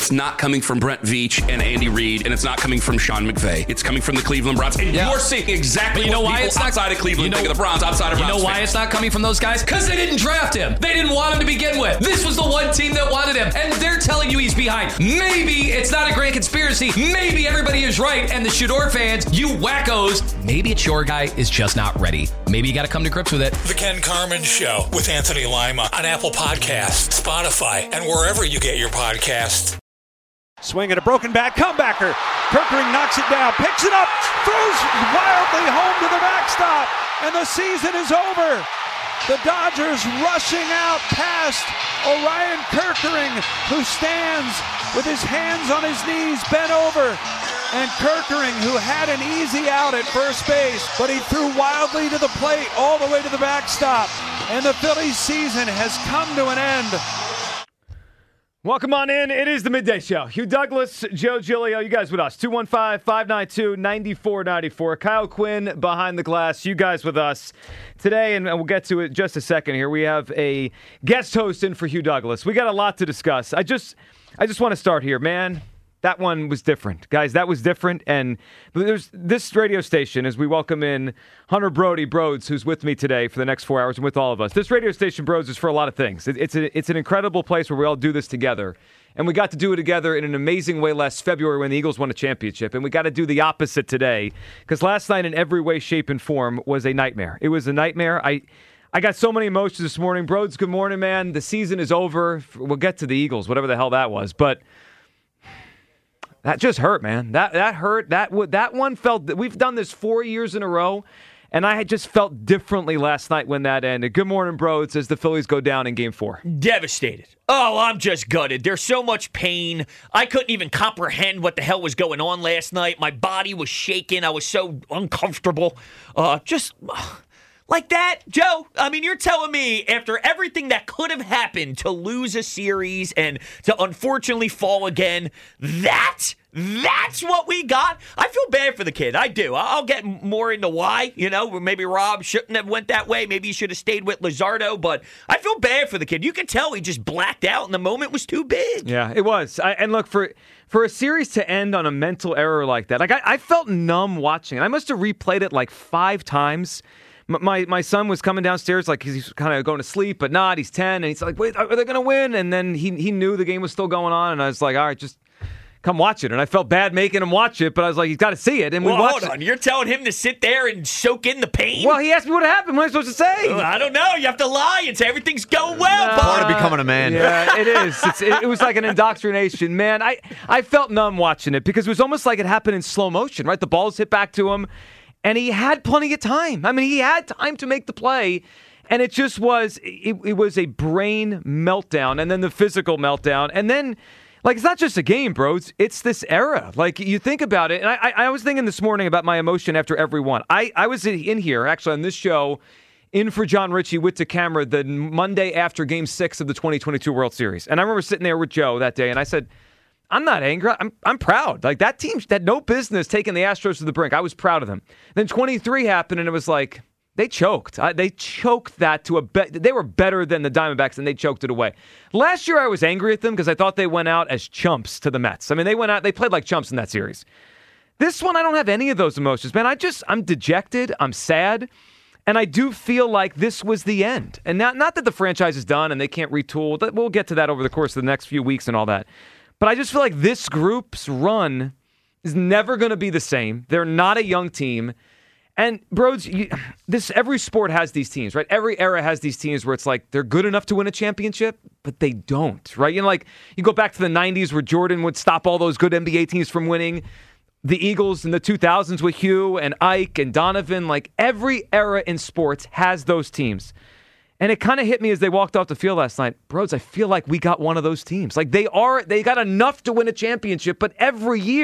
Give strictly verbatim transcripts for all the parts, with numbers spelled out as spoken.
it's not coming from Brent Veach and Andy Reid, and it's not coming from Sean McVay. It's coming from the Cleveland Browns. And yeah. you're seeing exactly you know what why people it's not, outside of Cleveland you know, think of the Browns, outside of You Browns know why fans. it's not coming from those guys? Because they didn't draft him. They didn't want him to begin with. This was the one team that wanted him, and they're telling you he's behind. Maybe it's not a grand conspiracy. Maybe everybody is right, and the Shador fans, you wackos, maybe it's your guy is just not ready. Maybe you got to come to grips with it. The Ken Carman Show with Anthony Lima on Apple Podcasts, Spotify, and wherever you get your podcasts. Swing at a broken bat, comebacker. Kerkering knocks it down, picks it up, throws wildly home to the backstop, and the season is over. The Dodgers rushing out past Orion Kerkering, who stands with his hands on his knees, bent over. And Kerkering, who had an easy out at first base, but he threw wildly to the plate all the way to the backstop. And the Phillies season has come to an end. Welcome on in. It is the Midday Show. Hugh Douglas, Joe Giglio, you guys with us. two one five, five nine two, nine four nine four. Kyle Quinn behind the glass. You guys with us today, and we'll get to it in just a second here. We have a guest host in for Hugh Douglas. We got a lot to discuss. I just, I just want to start here, man. That one was different. Guys, that was different. And there's this radio station, as we welcome in Hunter Brody Broads, who's with me today for the next four hours and with all of us. This radio station, Broads, is for a lot of things. It, it's, a, it's an incredible place where we all do this together. And we got to do it together in an amazing way last February when the Eagles won a championship. And we got to do the opposite today, because last night in every way, shape, and form was a nightmare. It was a nightmare. I... I got so many emotions this morning. Broads, good morning, man. The season is over. We'll get to the Eagles, whatever the hell that was. But that just hurt, man. That that hurt. That w- that one felt. We've done this four years in a row, and I had just felt differently last night when that ended. Good morning, Broads, as the Phillies go down in Game Four. Devastated. Oh, I'm just gutted. There's so much pain. I couldn't even comprehend what the hell was going on last night. My body was shaking. I was so uncomfortable. Uh, just. Like that, Joe? I mean, you're telling me after everything that could have happened to lose a series and to unfortunately fall again, that, that's what we got? I feel bad for the kid. I do. I'll get more into why. You know, maybe Rob shouldn't have went that way. Maybe he should have stayed with Luzardo. But I feel bad for the kid. You could tell he just blacked out and the moment was too big. Yeah, it was. I, and look, for for a series to end on a mental error like that, like I, I felt numb watching it. I must have replayed it like five times. My my son was coming downstairs like he's kind of going to sleep, but not. He's ten, and he's like, wait, are they going to win? And then he he knew the game was still going on, and I was like, all right, just come watch it. And I felt bad making him watch it, but I was like, he's got to see it. And well, we watched hold on. it. You're telling him to sit there and soak in the pain? Well, he asked me what happened. What am I supposed to say? Well, I don't know. You have to lie and say everything's going well. Uh, Part of becoming a man. Yeah, it is. It's, it, it was like an indoctrination. Man, I, I felt numb watching it because it was almost like it happened in slow motion, right? The balls hit back to him. And he had plenty of time. I mean, he had time to make the play. And it just was, it, it was a brain meltdown and then the physical meltdown. And then, like, it's not just a game, bro. It's, it's this era. Like, you think about it. And I, I, I was thinking this morning about my emotion after every one. I, I was in here, actually, on this show, in for John Ritchie with the camera the Monday after Game six of the twenty twenty-two World Series. And I remember sitting there with Joe that day, and I said, I'm not angry. I'm I'm proud. Like, that team had no business taking the Astros to the brink. I was proud of them. Then twenty-three happened, and it was like, they choked. I, they choked that to a bet. They were better than the Diamondbacks, and they choked it away. Last year, I was angry at them because I thought they went out as chumps to the Mets. I mean, they went out, they played like chumps in that series. This one, I don't have any of those emotions, man. I just, I'm dejected. I'm sad. And I do feel like this was the end. And not, not that the franchise is done and they can't retool. We'll get to that over the course of the next few weeks and all that. But I just feel like this group's run is never going to be the same. They're not a young team. And, Broads, you, this every sport has these teams, right? Every era has these teams where it's like they're good enough to win a championship, but they don't, right? You know, like you go back to the nineties where Jordan would stop all those good N B A teams from winning. The Eagles in the two thousands with Hugh and Ike and Donovan. Like, every era in sports has those teams. And it kind of hit me as they walked off the field last night. Broads, I feel like we got one of those teams. Like, they are, they got enough to win a championship, but every year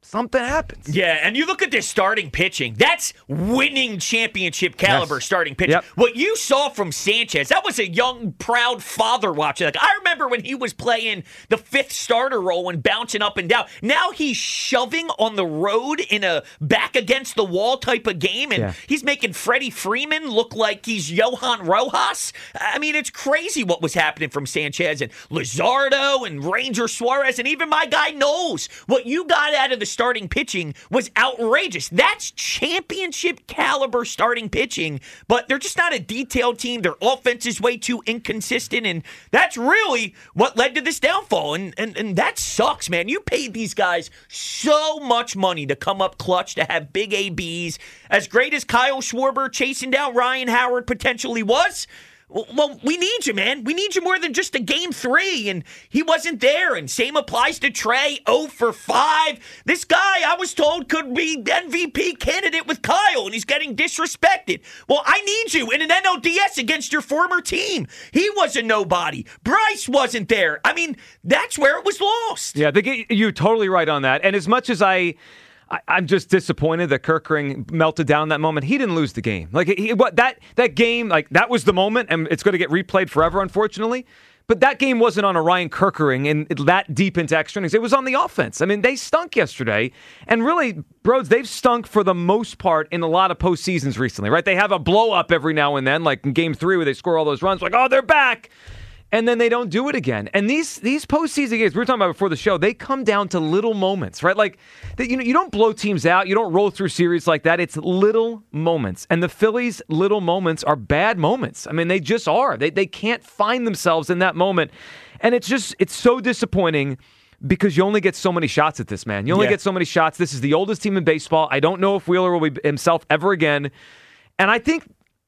something happens. Yeah, and you look at this starting pitching. That's winning championship caliber Yes. starting pitching. Yep. What you saw from Sanchez, that was a young, proud father watching. Like, I remember when he was playing the fifth starter role and bouncing up and down. Now he's shoving on the road in a back against the wall type of game, and Yeah. he's making Freddie Freeman look like he's Johan Rojas. I mean, it's crazy what was happening from Sanchez and Luzardo and Ranger Suarez, and even my guy Knowles. What you got out of the starting pitching was outrageous. That's championship caliber starting pitching, but they're just not a detailed team. Their offense is way too inconsistent, and that's really what led to this downfall. And, and, and that sucks, man. You paid these guys so much money to come up clutch, to have big A Bs. As great as Kyle Schwarber chasing down Ryan Howard potentially was, well, we need you, man. We need you more than just a game three, and he wasn't there. And same applies to Trey, oh for five. This guy, I was told, could be M V P candidate with Kyle, and he's getting disrespected. Well, I need you in an N L D S against your former team. He was a nobody. Bryce wasn't there. I mean, that's where it was lost. Yeah, they, you're totally right on that. And as much as I... I, I'm just disappointed that Kerkering melted down in that moment. He didn't lose the game. Like he, what that that game, like that was the moment, and it's going to get replayed forever, unfortunately. But that game wasn't on a Ryan Kerkering and that deep into extra innings. It was on the offense. I mean, they stunk yesterday, and really, Broads, they've stunk for the most part in a lot of postseasons recently, right? They have a blow up every now and then, like in Game Three where they score all those runs, like oh they're back. And then they don't do it again. And these these postseason games, we were talking about before the show, they come down to little moments, right? Like, you know, you don't blow teams out. You don't roll through series like that. It's little moments. And the Phillies' little moments are bad moments. I mean, they just are. They they can't find themselves in that moment. And it's just, it's so disappointing because you only get so many shots at this, man. You only Yeah. get so many shots. This is the oldest team in baseball. I don't know if Wheeler will be himself ever again. And I think...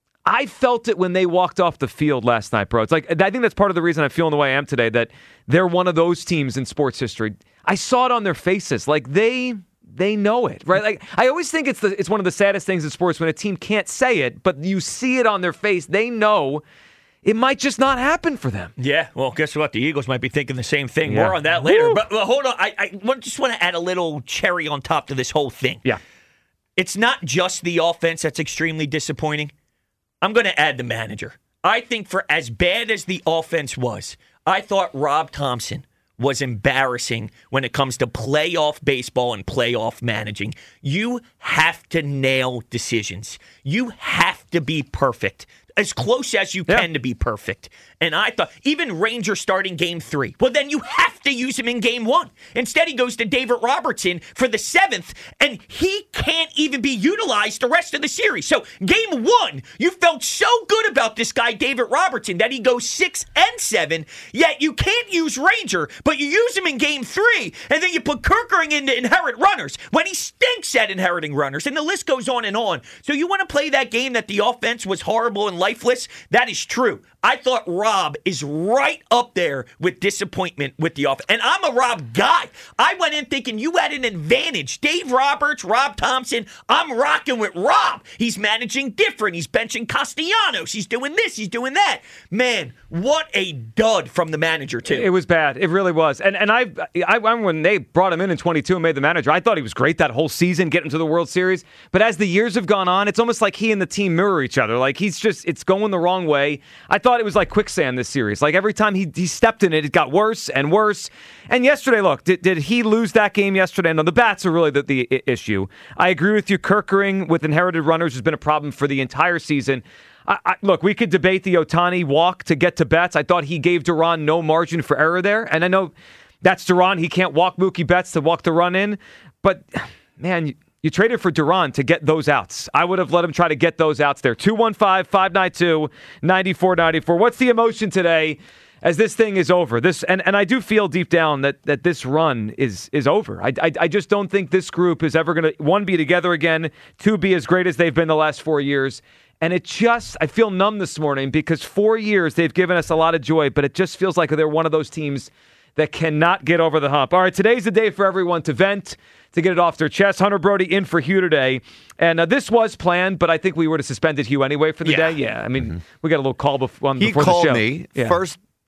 I felt it when they walked off the field last night, bro. It's like, I think that's part of the reason I'm feeling the way I am today, that they're one of those teams in sports history. I saw it on their faces. Like, they they know it, right? Like, I always think it's the it's one of the saddest things in sports when a team can't say it, but you see it on their face. They know it might just not happen for them. Yeah, well, guess what? The Eagles might be thinking the same thing. Yeah. More on that later. Woo. But well, hold on. I, I want- just want to add a little cherry on top to this whole thing. Yeah. It's not just the offense that's extremely disappointing. I'm going to add the manager. I think for as bad as the offense was, I thought Rob Thompson was embarrassing when it comes to playoff baseball and playoff managing. You have to nail decisions. You have to be perfect. As close as you Yeah. can to be perfect. And I thought, even Ranger starting game three, well, then you have to use him in game one. Instead, he goes to David Robertson for the seventh, and he can't even be utilized the rest of the series. So, game one, you felt so good about this guy, David Robertson, that he goes six and seven, yet you can't use Ranger, but you use him in game three, and then you put Kerkering in to inherit runners when he stinks at inheriting runners, and the list goes on and on. So, you want to play that game that the offense was horrible and lifeless? That is true. I thought Rob is right up there with disappointment with the offense. And I'm a Rob guy. I went in thinking you had an advantage. Dave Roberts, Rob Thompson, I'm rocking with Rob. He's managing different. He's benching Castellanos. He's doing this. He's doing that. Man, what a dud from the manager, too. It was bad. It really was. And and I, I remember when they brought him in in twenty-two and made the manager, I thought he was great that whole season, getting to the World Series. But as the years have gone on, it's almost like he and the team mirror each other. Like he's just, it's going the wrong way. I thought it was like quicksand this series. Like every time he, he stepped in it, it got worse and worse. And yesterday, look, did, did he lose that game yesterday? No, the bats are really the, the issue. I agree with you. Kerkering with inherited runners has been a problem for the entire season. I, I, look, we could debate the Ohtani walk to get to Betts. I thought he gave Duran no margin for error there. And I know that's Duran. He can't walk Mookie Betts to walk the run in. But, man, you, you traded for Duran to get those outs. I would have let him try to get those outs there. two one five, five nine two, nine four nine four. What's the emotion today as this thing is over? This and, and I do feel deep down that, that this run is is over. I, I, I just don't think this group is ever going to, one, be together again, two, be as great as they've been the last four years. And it just, I feel numb this morning because four years they've given us a lot of joy, but it just feels like they're one of those teams that cannot get over the hump. All right, today's the day for everyone to vent, to get it off their chest. Hunter Brody in for Hugh today. And uh, this was planned, but I think we were to suspended Hugh anyway for the Yeah. day. Yeah, I mean, mm-hmm. we got a little call before, um, he before called the show. me Yeah. first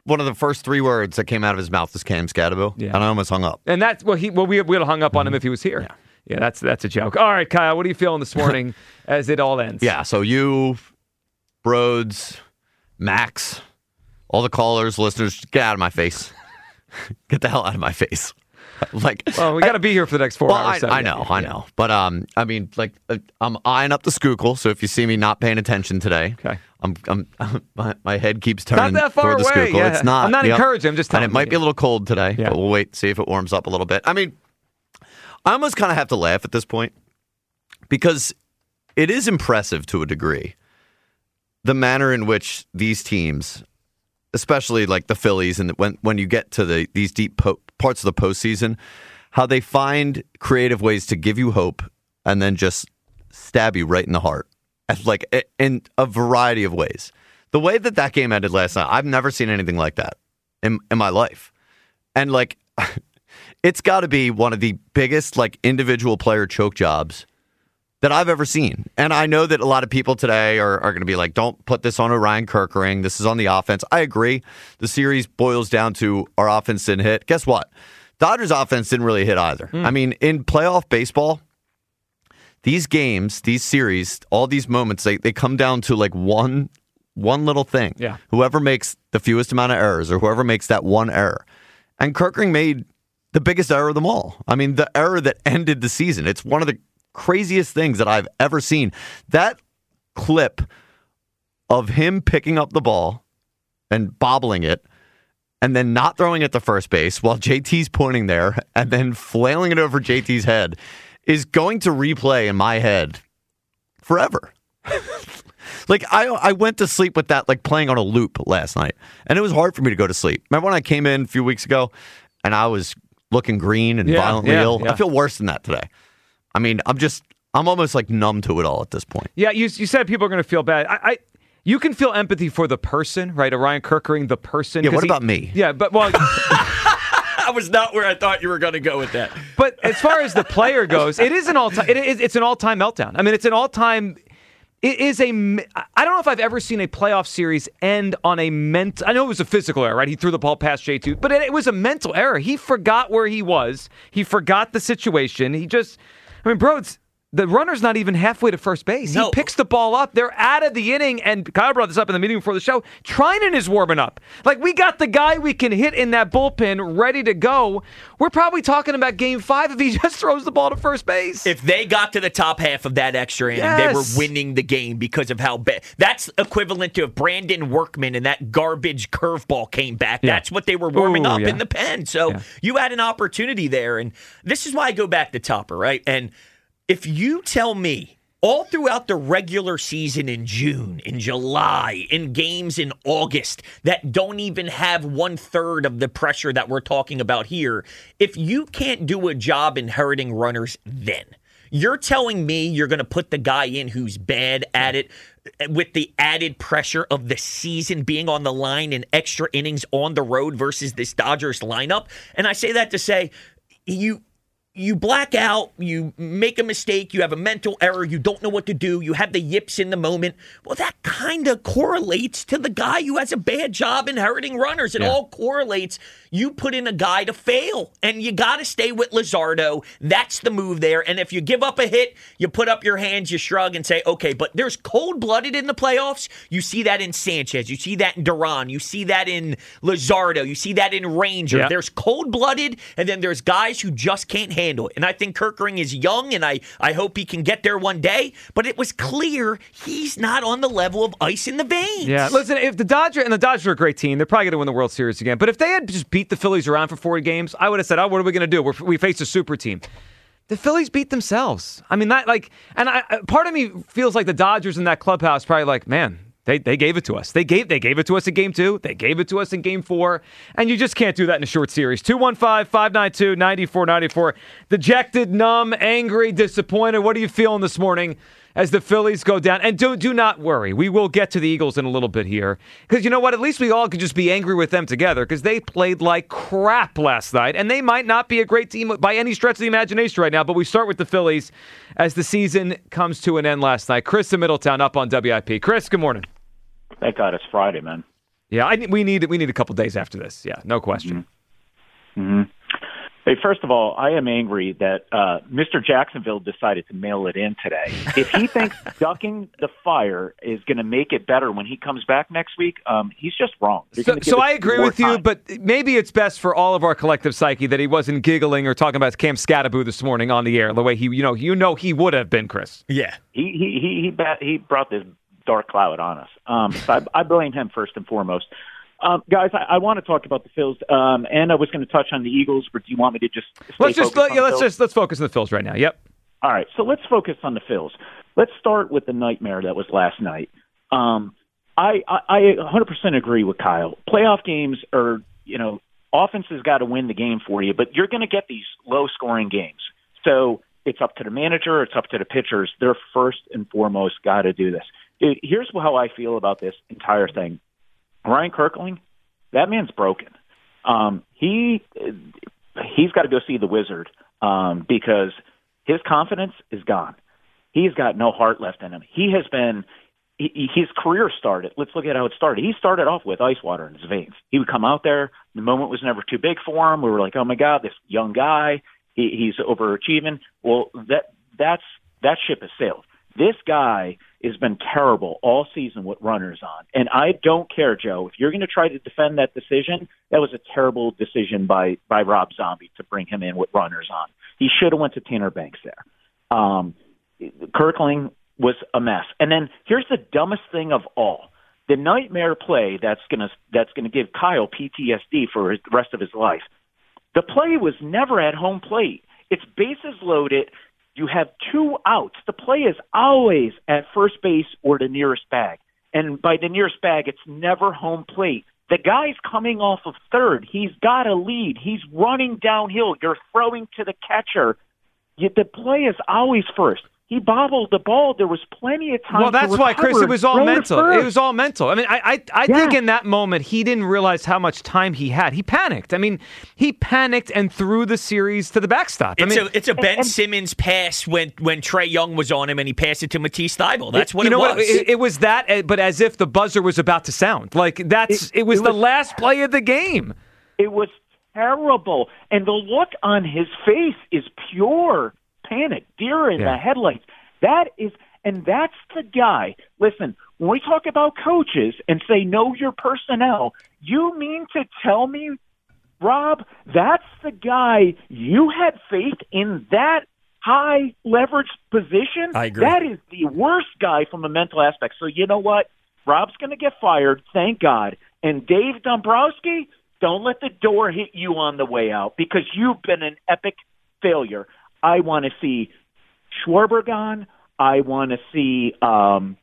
one of the first three words that came out of his mouth was Cam Scatterville, yeah. and I almost hung up. And that's well, he well we would have hung up on him if he was here. Yeah. yeah, that's that's a joke. All right, Kyle, what are you feeling this morning as it all ends? Yeah, so you, Broads, Max, all the callers, listeners, get out of my face. Get the hell out of my face. Like, well, we got to be here for the next four well, hours. I, I know, yeah. I know, but um, I mean, like, uh, I'm eyeing up the Schuylkill. So if you see me not paying attention today, okay, I'm, I'm, my, my head keeps turning not that far toward the away. Schuylkill. Yeah. It's not. I'm not yep. encouraging. I'm just telling and it might you. be a little cold today, yeah. but we'll wait see if it warms up a little bit. I mean, I almost kind of have to laugh at this point because it is impressive to a degree the manner in which these teams, especially like the Phillies, and when when you get to the these deep po- parts of the postseason, how they find creative ways to give you hope and then just stab you right in the heart, like in a variety of ways. The way that that game ended last night, I've never seen anything like that in in my life, and like it's got to be one of the biggest like individual player choke jobs that I've ever seen. And I know that a lot of people today are, are going to be like, don't put this on Orion Kerkering. This is on the offense. I agree. The series boils down to our offense didn't hit. Guess what? Dodgers offense didn't really hit either. Mm. I mean, in playoff baseball, these games, these series, all these moments, they, they come down to like one one little thing. Yeah. Whoever makes the fewest amount of errors or whoever makes that one error. And Kerkering made the biggest error of them all. I mean, the error that ended the season. It's one of the craziest things that I've ever seen. That clip of him picking up the ball and bobbling it and then not throwing it to first base while J T's pointing there and then flailing it over J T's head is going to replay in my head forever. Like, I I went to sleep with that, like, playing on a loop last night, and it was hard for me to go to sleep. Remember when I came in a few weeks ago and I was looking green and yeah, violently yeah, ill? Yeah. I feel worse than that today. I mean, I'm just, I'm almost like numb to it all at this point. Yeah, you you said people are going to feel bad. I, I you can feel empathy for the person, right? Orion Kerkering, the person. Yeah, what he, about me? Yeah, but well, I was not where I thought you were going to go with that. But as far as the player goes, it is an all time. It is it's an all time meltdown. I mean, it's an all time. It is a. I don't know if I've ever seen a playoff series end on a mental. I know it was a physical error, right? He threw the ball past J two, but it, it was a mental error. He forgot where he was. He forgot the situation. He just. I mean, bro, it's, the runner's not even halfway to first base. No. He picks the ball up. They're out of the inning, and Kyle brought this up in the meeting before the show. Treinen is warming up. Like, we got the guy we can hit in that bullpen ready to go. We're probably talking about game five if he just throws the ball to first base. If they got to the top half of that extra inning, Yes. they were winning the game because of how bad. That's equivalent to if Brandon Workman and that garbage curveball came back. Yeah. That's what they were warming Ooh, up yeah. in the pen. So Yeah. you had an opportunity there. And this is why I go back to Topper, right? And if you tell me all throughout the regular season in June, in July, in games in August that don't even have one third of the pressure that we're talking about here, if you can't do a job in hurting runners then, you're telling me you're going to put the guy in who's bad at it with the added pressure of the season being on the line and extra innings on the road versus this Dodgers lineup? And I say that to say you... You black out, you make a mistake, you have a mental error, you don't know what to do, you have the yips in the moment. Well, that kind of correlates to the guy who has a bad job inheriting runners. It Yeah. all correlates. You put in a guy to fail, and you got to stay with Luzardo. That's the move there. And if you give up a hit, you put up your hands, you shrug, and say, okay, but there's cold-blooded in the playoffs. You see that in Sanchez. You see that in Duran. You see that in Luzardo. You see that in Ranger. Yeah. There's cold-blooded, and then there's guys who just can't handle handle it. And I think Kerkering is young, and I, I hope he can get there one day. But it was clear he's not on the level of ice in the veins. Yeah, listen, if the Dodgers, and the Dodgers are a great team, they're probably going to win the World Series again. But if they had just beat the Phillies around for forty games, I would have said, oh, what are we going to do? We're, we face a super team. The Phillies beat themselves. I mean, that like, and I, part of me feels like the Dodgers in that clubhouse probably like, man, They they gave it to us. They gave they gave it to us in game two. They gave it to us in game four. And you just can't do that in a short series. two one five, five nine two, nine four nine four. Dejected, numb, angry, disappointed. What are you feeling this morning as the Phillies go down? And do, do not worry. We will get to the Eagles in a little bit here. Because you know what? At least we all could just be angry with them together because they played like crap last night. And they might not be a great team by any stretch of the imagination right now. But we start with the Phillies as the season comes to an end last night. Chris in Middletown up on W I P. Chris, good morning. Thank God it's Friday, man. Yeah, I, we need we need a couple days after this. Yeah, no question. Mm-hmm. Mm-hmm. Hey, first of all, I am angry that uh, Mister Jacksonville decided to mail it in today. If he thinks ducking the fire is going to make it better when he comes back next week, um, he's just wrong. So, so I agree with you, but maybe it's best for all of our collective psyche that he wasn't giggling or talking about Cam Scatteraboo this morning on the air the way he, you know, you know he would have been, Chris. Yeah, he he he he, bat, he brought this dark cloud on us. Um, so I, I blame him first and foremost. Um, guys, I, I want to talk about the Phils, um, and I was going to touch on the Eagles, but do you want me to just let's just let, yeah, let's just let's focus on the Phils right now? Yep. All right, so let's focus on the Phils. Let's start with the nightmare that was last night. Um, I, I I one hundred percent agree with Kyle. Playoff games are, you know, offense has got to win the game for you, but you're going to get these low-scoring games. So it's up to the manager, it's up to the pitchers. They're first and foremost got to do this. Dude, here's how I feel about this entire thing. Ryan Kirkling, that man's broken. Um, he he's got to go see the wizard um, because his confidence is gone. He's got no heart left in him. He has been he, his career started. Let's look at how it started. He started off with ice water in his veins. He would come out there. The moment was never too big for him. We were like, oh my God, this young guy, he, he's overachieving. Well, that that's that ship has sailed. This guy has been terrible all season with runners on. And I don't care, Joe. If you're going to try to defend that decision, that was a terrible decision by, by Rob Zombie to bring him in with runners on. He should have went to Tanner Banks there. Um, Kirkling was a mess. And then here's the dumbest thing of all. The nightmare play that's going to that's going to give Kyle P T S D for his, the rest of his life. The play was never at home plate. It's bases loaded. You have two outs. The play is always at first base or the nearest bag. And by the nearest bag, it's never home plate. The guy's coming off of third. He's got a lead. He's running downhill. You're throwing to the catcher. You, the play is always first. He bobbled the ball. There was plenty of time. Well, that's to why, Chris, it was all mental. It was all mental. I mean, I I, I yeah. think in that moment he didn't realize how much time he had. He panicked. I mean, he panicked and threw the series to the backstop. It's I mean, a it's a Ben and, Simmons pass when when Trae Young was on him and he passed it to Matisse Thybulle. That's what you it know was. What? It, it was that, but as if the buzzer was about to sound. Like that's it, it was it the was, last play of the game. It was terrible, and the look on his face is pure panic, deer in yeah. the headlights. That is, and that's the guy. Listen, when we talk about coaches and say know your personnel, you mean to tell me, Rob, that's the guy you had faith in that high leverage position? I agree. That is the worst guy from a mental aspect. So you know what? Rob's going to get fired, thank God. And Dave Dombrowski, don't let the door hit you on the way out because you've been an epic failure. I want to see Schwarber gone. I want to see um,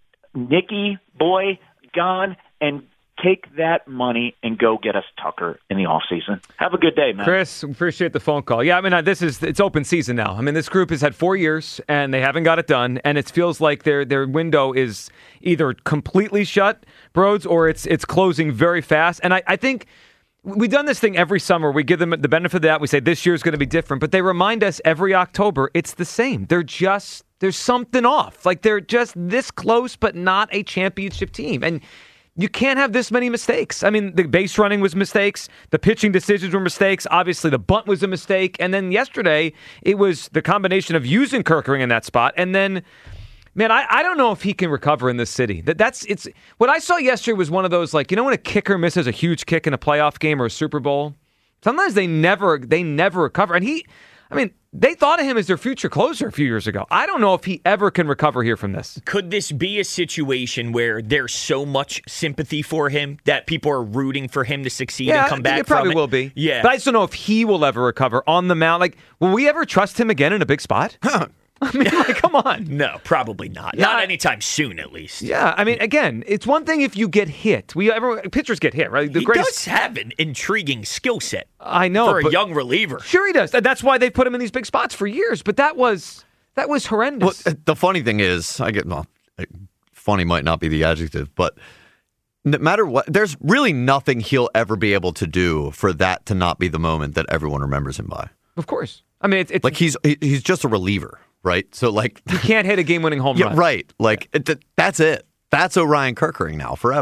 Nicky Boy gone, and take that money and go get us Tucker in the offseason. Have a good day, man. Chris, appreciate the phone call. Yeah, I mean, this is it's open season now. I mean, this group has had four years, and they haven't got it done, and it feels like their their window is either completely shut, Broads, or it's it's closing very fast. And I, I think we've done this thing every summer. We give them the benefit of that. We say this year's going to be different, but they remind us every October it's the same. They're just, there's something off. Like they're just this close, but not a championship team. And you can't have this many mistakes. I mean, the base running was mistakes. The pitching decisions were mistakes. Obviously, the bunt was a mistake. And then yesterday, it was the combination of using Kirkering in that spot. And then, man, I, I don't know if he can recover in this city. That that's it's what I saw yesterday was one of those, like, you know when a kicker misses a huge kick in a playoff game or a Super Bowl? Sometimes they never they never recover. And he, I mean, they thought of him as their future closer a few years ago. I don't know if he ever can recover here from this. Could this be a situation where there's so much sympathy for him that people are rooting for him to succeed yeah, and come back it probably from it? will be. Yeah. But I just don't know if he will ever recover on the mound. Like, will we ever trust him again in a big spot? I mean, like, come on. No, probably not. Yeah, not anytime soon, at least. Yeah, I mean, again, it's one thing if you get hit. We ever pitchers get hit, right? The he greatest, does have an intriguing skill set. I know for a young reliever. Sure, he does. That's why they put him in these big spots for years. But that was that was horrendous. Well, the funny thing is, I get well, funny might not be the adjective, but no matter what, there's really nothing he'll ever be able to do for that to not be the moment that everyone remembers him by. Of course, I mean, it's, it's like he's he's just a reliever. Right? So, like... You can't hit a game-winning home yeah, run. Right. Like, it, that's it. That's Orion Kirkering now, forever.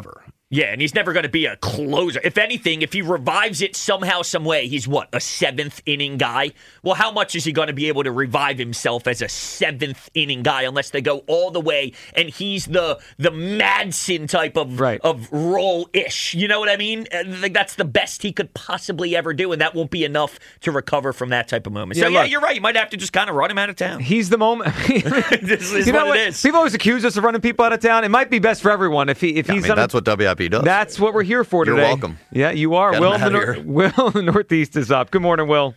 Yeah, and he's never going to be a closer. If anything, if he revives it somehow, some way, he's what, a seventh inning guy? Well, how much is he going to be able to revive himself as a seventh inning guy unless they go all the way and he's the the Madsen type of right. of role-ish? You know what I mean? I think that's the best he could possibly ever do, and that won't be enough to recover from that type of moment. Yeah, so, yeah, look, you're right. You might have to just kind of run him out of town. He's the moment. This is you know what, what it is. People always accuse us of running people out of town. It might be best for everyone if he if Yeah, he's I mean, on that's a, what W I P does. That's what we're here for You're today. welcome. Yeah, you are. Get Will him in, the out of nor- Will in the Northeast is up. Good morning, Will.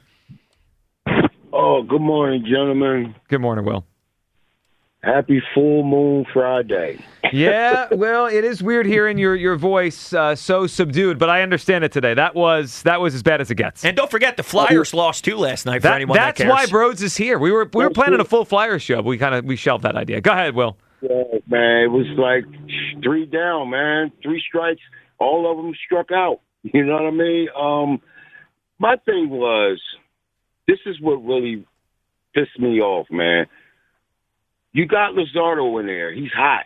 Oh, good morning, gentlemen. Good morning, Will. Happy Full Moon Friday. Yeah, well, it is weird hearing your your voice uh, so subdued, but I understand it today. That was that was as bad as it gets. And don't forget, the Flyers lost too last night for That- anyone that's that cares. why Broads is here. We were we were planning a full Flyers show, but we kind of we shelved that idea. Go ahead, Will. Yeah, man, it was like three down, man. Three strikes. All of them struck out. You know what I mean? Um, my thing was, this is what really pissed me off, man. You got Luzardo in there. He's hot.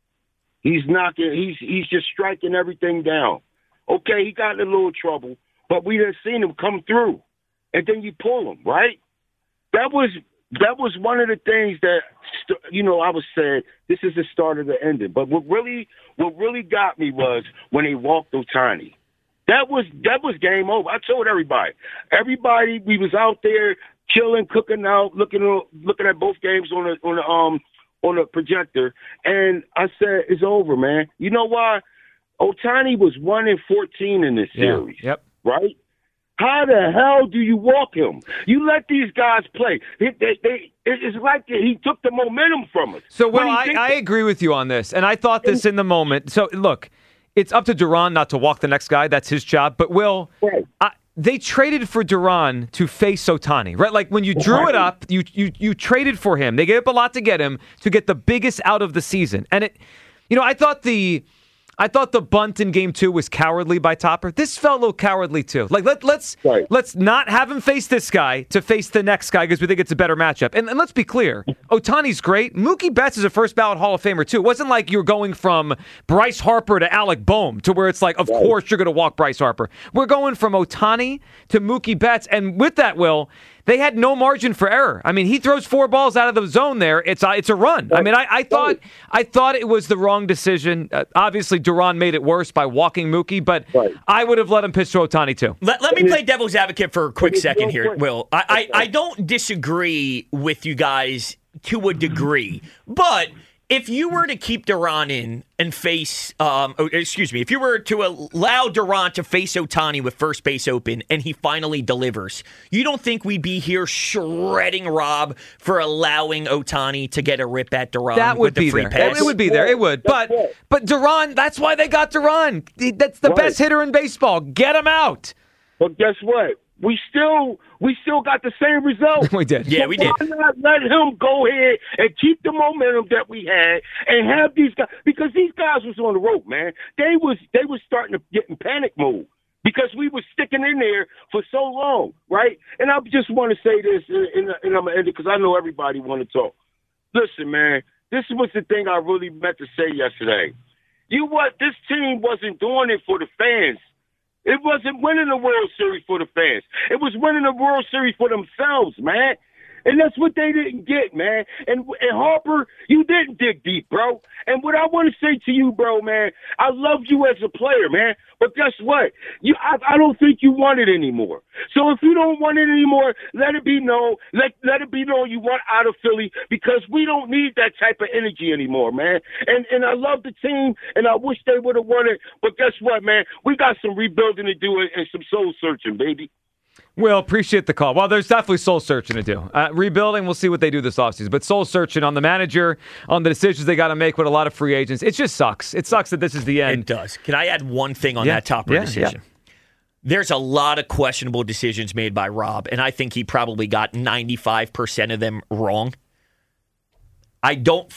He's knocking. He's he's just striking everything down. Okay, he got in a little trouble, but we didn't seen him come through, and then you pull him, right? That was that was one of the things that, you know, I was saying this is the start of the ending. But what really what really got me was when they walked Ohtani. That was that was game over. I told everybody. Everybody, we was out there chilling, cooking out, looking at, looking at both games on the on the um on the projector, and I said it's over, man. You know why? Ohtani was one and fourteen in this series, yeah. Yep. right? How the hell do you walk him? You let these guys play. They, they, they, it's like he took the momentum from us. So, well, I, I agree with you on this, and I thought this in the moment. So, look, it's up to Duran not to walk the next guy. That's his job. But, Will, right. I, they traded for Duran to face Ohtani, right? Like, when you drew right. it up, you, you you traded for him. They gave up a lot to get him, to get the biggest out of the season. And, it, you know, I thought the... I thought the bunt in game two was cowardly by Topper. This felt a little cowardly too. Like let let's right. let's not have him face this guy to face the next guy because we think it's a better matchup. And, and let's be clear, Ohtani's great. Mookie Betts is a first ballot Hall of Famer too. It wasn't like you're going from Bryce Harper to Alec Boehm to where it's like, of right. course you're going to walk Bryce Harper. We're going from Ohtani to Mookie Betts, and with that, Will, they had no margin for error. I mean, he throws four balls out of the zone there. It's a, it's a run. I mean, I, I thought I thought it was the wrong decision. Uh, obviously, Duran made it worse by walking Mookie, but right. I would have let him pitch to Ohtani too. Let, let me play devil's advocate for a quick second here, Will. I, I, I don't disagree with you guys to a degree, but if you were to keep Duran in and face, um, oh, excuse me, if you were to allow Duran to face Ohtani with first base open and he finally delivers, you don't think we'd be here shredding Rob for allowing Ohtani to get a rip at Duran? That would with the be free there. pass? It would be there. It would. But but Duran, that's why they got Duran. That's the right. best hitter in baseball. Get him out. But guess what? We still we still got the same result. We did. Yeah, so we did. Why not let him go ahead and keep the momentum that we had and have these guys, because these guys was on the rope, man. They was they was starting to get in panic mode because we were sticking in there for so long, right? And I just want to say this, and, and I'm gonna end it because I know everybody want to talk. Listen, man, this was the thing I really meant to say yesterday. You what? This team wasn't doing it for the fans. It wasn't winning the World Series for the fans. It was winning the World Series for themselves, man. And that's what they didn't get, man. And, and Harper, you didn't dig deep, bro. And what I want to say to you, bro, man, I love you as a player, man. But guess what? You, I, I don't think you want it anymore. So if you don't want it anymore, let it be known. Let let it be known you want out of Philly, because we don't need that type of energy anymore, man. And and I love the team, and I wish they would have won it. But guess what, man? We got some rebuilding to do and, and some soul searching, baby. Will, appreciate the call. Well, there's definitely soul searching to do. Uh, rebuilding, we'll see what they do this offseason. But soul searching on the manager, on the decisions they got to make with a lot of free agents. It just sucks. It sucks that this is the end. It does. Can I add one thing on yeah. that Topper yeah. decision? Yeah. There's a lot of questionable decisions made by Rob, and I think he probably got ninety-five percent of them wrong. I don't think...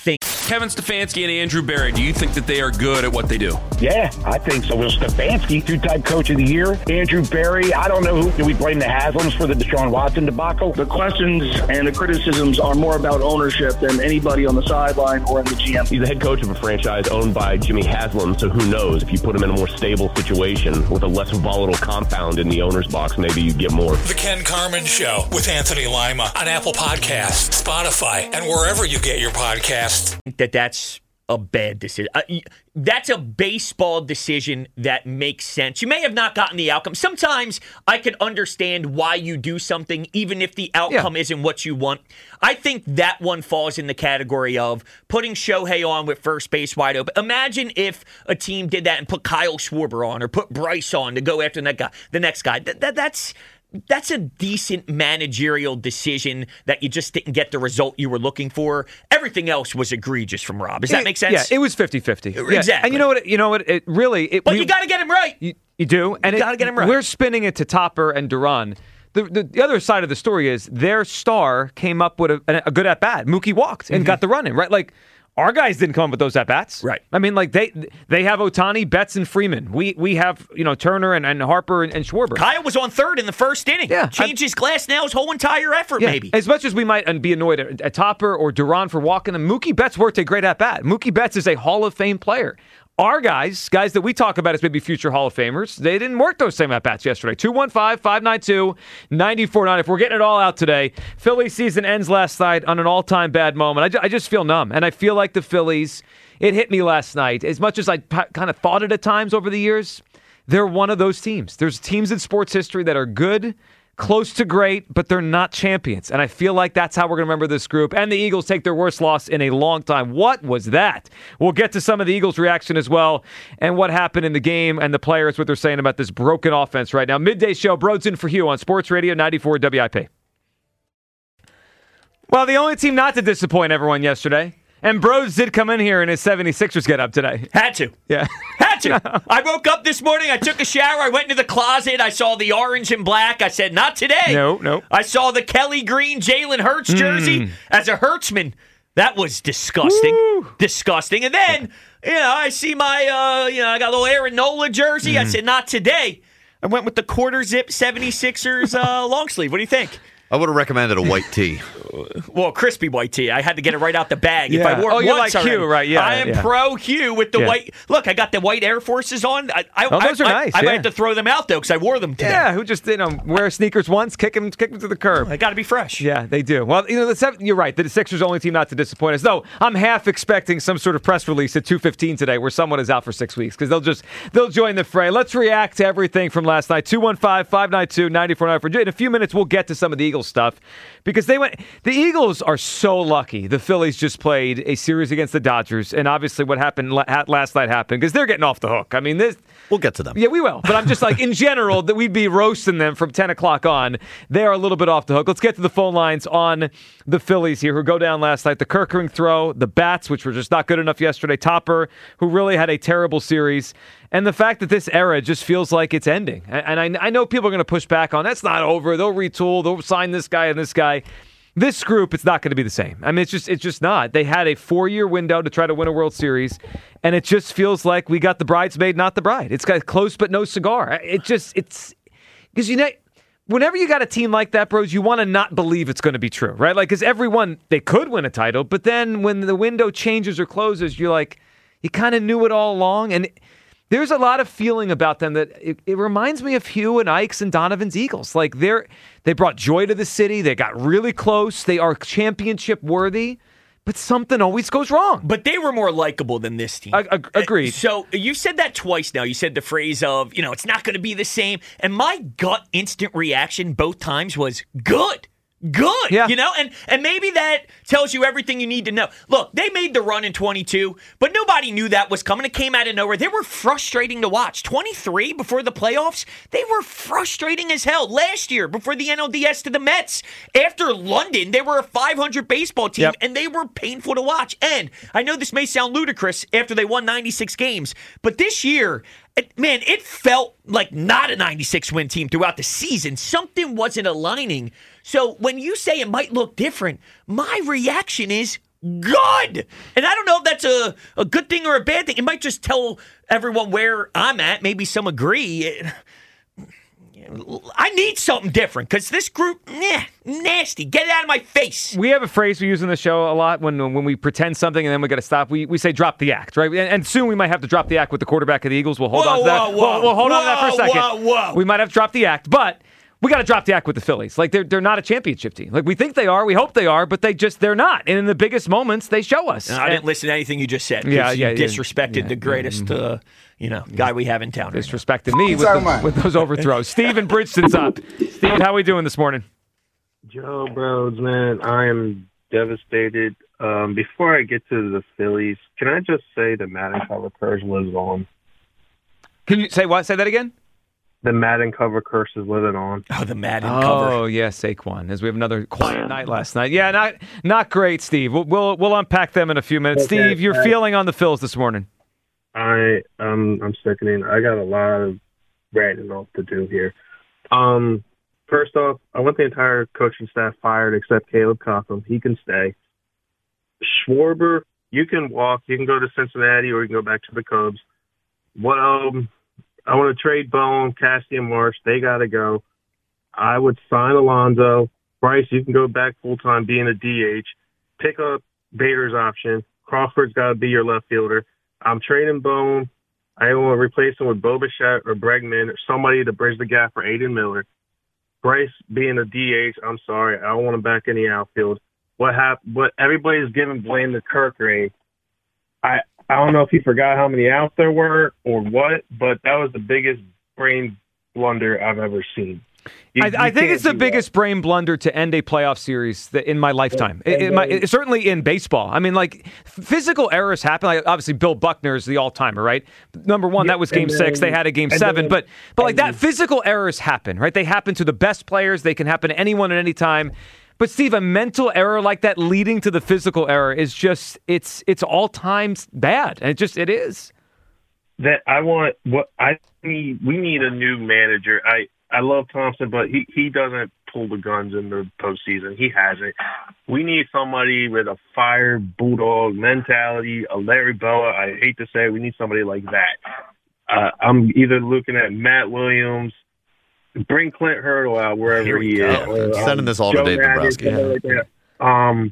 Kevin Stefanski and Andrew Berry, do you think that they are good at what they do? Yeah, I think so. Well, Stefanski, two-time coach of the year. Andrew Berry, I don't know who. Do we blame the Haslams for the Deshaun Watson debacle? The questions and the criticisms are more about ownership than anybody on the sideline or in the G M. He's the head coach of a franchise owned by Jimmy Haslam, so who knows? If you put him in a more stable situation with a less volatile compound in the owner's box, maybe you get more. The Ken Carman Show with Anthony Lima on Apple Podcasts, Spotify, and wherever you get your podcasts. That that's a bad decision. Uh, that's a baseball decision that makes sense. You may have not gotten the outcome. Sometimes I can understand why you do something, even if the outcome yeah. isn't what you want. I think that one falls in the category of putting Shohei on with first base wide open. Imagine if a team did that and put Kyle Schwarber on or put Bryce on to go after that guy, the next guy. That, that, that's... That's a decent managerial decision that you just didn't get the result you were looking for. Everything else was egregious from Rob. Does that it, make sense? Yeah, it was fifty-fifty. Exactly. Yeah. And you know what? You know what? It really. It, but we, you got to get him right. You, you do, and you got to get him right. We're spinning it to Topper and Duran. The, the the other side of the story is their star came up with a, a good at bat. Mookie walked and mm-hmm. got the run in. Right, like. Our guys didn't come up with those at-bats. Right. I mean, like, they they have Ohtani, Betts, and Freeman. We we have, you know, Turner and, and Harper and, and Schwarber. Kyle was on third in the first inning. Yeah. Changed his glass now his whole entire effort, yeah, maybe. As much as we might be annoyed at, at Topper or Duran for walking him, Mookie Betts worked a great at-bat. Mookie Betts is a Hall of Fame player. Our guys, guys that we talk about as maybe future Hall of Famers, they didn't work those same at-bats yesterday. two one five, five nine two, nine four nine. If we're getting it all out today, Philly season ends last night on an all-time bad moment. I, ju- I just feel numb, and I feel like the Phillies, it hit me last night. As much as I p- kind of thought it at times over the years, they're one of those teams. There's teams in sports history that are good, close to great, but they're not champions. And I feel like that's how we're going to remember this group. And the Eagles take their worst loss in a long time. What was that? We'll get to some of the Eagles' reaction as well and what happened in the game and the players, what they're saying about this broken offense right now. Midday show, Broads in for Hugh on Sports Radio ninety-four W I P. Well, the only team not to disappoint everyone yesterday. And Broads did come in here in his seventy-sixers get up today. Had to. Yeah. Had to. I woke up this morning, I took a shower, I went into the closet, I saw the orange and black. I said, not today. No, no. I saw the Kelly Green Jalen Hurts jersey. Mm. As a Hurtsman, that was disgusting. Woo. Disgusting. And then, you know, I see my, uh, you know, I got a little Aaron Nola jersey. Mm. I said, not today. I went with the quarter zip seventy-sixers uh, long sleeve. What do you think? I would have recommended a white tee. Well, crispy white tee. I had to get it right out the bag. Yeah. If I wore oh, it you're once like already, Hugh, right? Yeah, I am yeah. pro Hugh with the yeah. white. Look, I got the white Air Forces on. I, I, oh, those I, are I, nice. I, I yeah. might have to throw them out, though, because I wore them today. Yeah, who just, you know, wear sneakers once, kick them, kick them to the curb. They got to be fresh. Yeah, they do. Well, you know, the seven, you're right. The Sixers are the only team not to disappoint us. Though, I'm half expecting some sort of press release at two fifteen today where someone is out for six weeks because they'll just, they'll join the fray. Let's react to everything from last night. two one five, five nine two, nine four nine. In a few minutes, we'll get to some of the Eagles stuff because they went, the Eagles are so lucky. The Phillies just played a series against the Dodgers, and obviously what happened last night happened because they're getting off the hook. I mean, this. We'll get to them. Yeah, we will. But I'm just like, in general, that we'd be roasting them from ten o'clock on. They're a little bit off the hook. Let's get to the phone lines on the Phillies here who go down last night. The Kerkering throw, the bats, which were just not good enough yesterday. Topper, who really had a terrible series. And the fact that this era just feels like it's ending. And I, I know people are going to push back on, that's not over. They'll retool. They'll sign this guy and this guy. This group, it's not going to be the same. I mean, it's just it's just not. They had a four-year window to try to win a World Series, and it just feels like we got the bridesmaid, not the bride. It's got close but no cigar. It just, it's, because you know, whenever you got a team like that, bros, you want to not believe it's going to be true, right? Like, because everyone, they could win a title, but then when the window changes or closes, you're like, you kind of knew it all along, and it, there's a lot of feeling about them that it, it reminds me of Hugh and Ike's and Donovan's Eagles. Like they're they brought joy to the city. They got really close. They are championship worthy, but something always goes wrong. But they were more likable than this team. I, I, agreed. So you said that twice now. You said the phrase of, you know, it's not going to be the same. And my gut instant reaction both times was good. Good, yeah. you know, and and maybe that tells you everything you need to know. Look, they made the run in twenty-two, but nobody knew that was coming. It came out of nowhere. They were frustrating to watch. twenty-three before the playoffs, they were frustrating as hell. Last year, before the N L D S to the Mets, after London, they were a five hundred baseball team, yep. and they were painful to watch. And I know this may sound ludicrous after they won ninety-six games, but this year, it, man, it felt like not a ninety-six win team throughout the season. Something wasn't aligning. So when you say it might look different, my reaction is good. And I don't know if that's a, a good thing or a bad thing. It might just tell everyone where I'm at. Maybe some agree. I need something different because this group, nah, nasty. Get it out of my face. We have a phrase we use in the show a lot when when we pretend something and then we got to stop. We we say drop the act, right? And, and soon we might have to drop the act with the quarterback of the Eagles. We'll hold whoa, on to that. Whoa, whoa, we'll, we'll hold whoa, on to that for a second. Whoa, whoa. We might have to drop the act, but we got to drop the act with the Phillies. Like they're they're not a championship team. Like we think they are, we hope they are, but they just they're not. And in the biggest moments, they show us. No, I and, didn't listen to anything you just said. Yeah, yeah, you disrespected yeah, the greatest, yeah, uh, you know, guy we have in town. Disrespected me with, the, with those overthrows. Steve in Bridgeton's up. Steve, how we doing this morning? Joe Bros, man, I am devastated. Um, before I get to the Phillies, can I just say the Madden cover curse lives on? Can you say what? Say that again? The Madden cover curse is living on. Oh, the Madden oh, cover. Oh, yeah, Saquon. As we have another quiet night last night. Yeah, not not great, Steve. We'll we'll, we'll unpack them in a few minutes. Okay, Steve, you're I, feeling on the Phils this morning. I um I'm sickening. I got a lot of ranting off to do here. Um, first off, I want the entire coaching staff fired except Caleb Cotham. He can stay. Schwarber, you can walk. You can go to Cincinnati or you can go back to the Cubs. What um. I want to trade Bone, Cassie, and Marsh. They got to go. I would sign Alonso. Bryce, you can go back full-time being a D H. Pick up Bader's option. Crawford's got to be your left fielder. I'm trading Bone. I want to replace him with Bo Bichette or Bregman or somebody to bridge the gap for Aiden Miller. Bryce being a D H, I'm sorry. I don't want him back in the outfield. What happened? What everybody's giving blame to Kirk Ray. I I don't know if he forgot how many outs there were or what, but that was the biggest brain blunder I've ever seen. You, I, you I think it's the that. biggest brain blunder to end a playoff series that in my lifetime. It, it, my, it, certainly in baseball. I mean, like, physical errors happen. Like, obviously, Bill Buckner is the all-timer, right? Number one, that was game then, six. They had a game seven. Then, but, but like, that physical errors happen, right? They happen to the best players. They can happen to anyone at any time. But, Steve, a mental error like that leading to the physical error is just, it's it's all times bad. And it just, it is. That I want, what I need, we need a new manager. I, I love Thompson, but he, he doesn't pull the guns in the postseason. He hasn't. We need somebody with a fire bulldog mentality, a Larry Boa. I hate to say it, we need somebody like that. Uh, I'm either looking at Matt Williams, bring Clint Hurdle out wherever he go. is. Or, Sending um, this all Joe to Dave Maddox, Dombrowski. Like that. Um,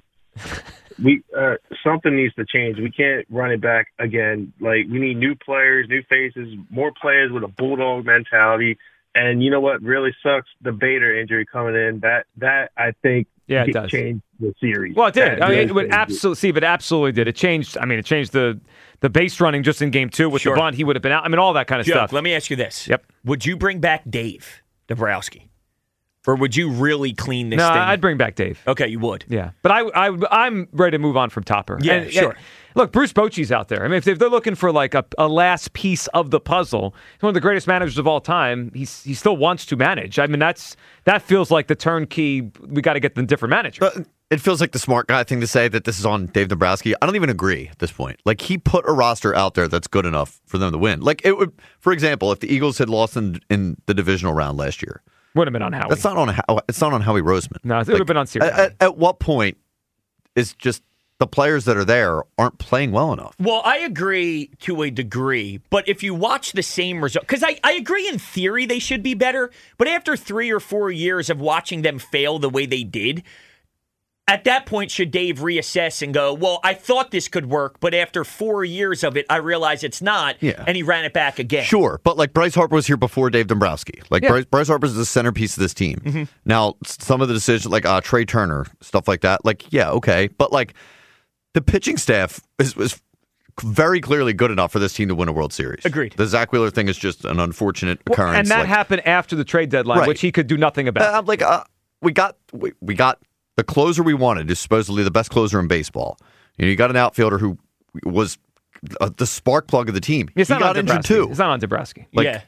we uh, something needs to change. We can't run it back again. Like, we need new players, new faces, more players with a bulldog mentality. And you know what really sucks? The Bader injury coming in. That that I think yeah, it does. changed the series. Well, it did. That I mean, really it would absolutely. Steve, it absolutely did. It changed. I mean, it changed the the base running just in game two with Sure. the bunt. He would have been out. I mean, all that kind of Joe, stuff. Let me ask you this. Yep. Would you bring back Dave Dombrowski? Or would you really clean this no, thing? I'd bring back Dave. Okay, you would. Yeah. But I, I, I'm ready to move on from Topper. Yeah, and, sure. And, look, Bruce Bochy's out there. I mean, if, if they're looking for like a, a last piece of the puzzle, he's one of the greatest managers of all time. He's he still wants to manage. I mean, that's that feels like the turnkey. We got to get the different manager. But it feels like the smart guy thing to say that this is on Dave Dombrowski. I don't even agree at this point. Like, he put a roster out there that's good enough for them to win. Like, it would, for example, if the Eagles had lost in, in the divisional round last year. Would have been on Howie. That's not on. It's not on Howie Roseman. No, it would like, have been on Sirianni. At, at, at what point is just the players that are there aren't playing well enough? Well, I agree to a degree, but if you watch the same result, because I, I agree in theory they should be better, but after three or four years of watching them fail the way they did, at that point, should Dave reassess and go, well, I thought this could work, but after four years of it, I realize it's not, yeah. and he ran it back again. Sure, but like Bryce Harper was here before Dave Dombrowski. Like Yeah. Bryce, Bryce Harper is the centerpiece of this team. Mm-hmm. Now, some of the decisions, like uh, Trey Turner, stuff like that, like, yeah, okay. But like the pitching staff is, is very clearly good enough for this team to win a World Series. Agreed. The Zach Wheeler thing is just an unfortunate Well, occurrence. and that like, happened after the trade deadline, Right. which he could do nothing about. Uh, like uh, we got we, we got the closer we wanted, is supposedly the best closer in baseball. You know, you got an outfielder who was uh, the spark plug of the team. It's he not got on injured Dombrowski. too. It's not on Dombrowski. Like, yeah. No, I,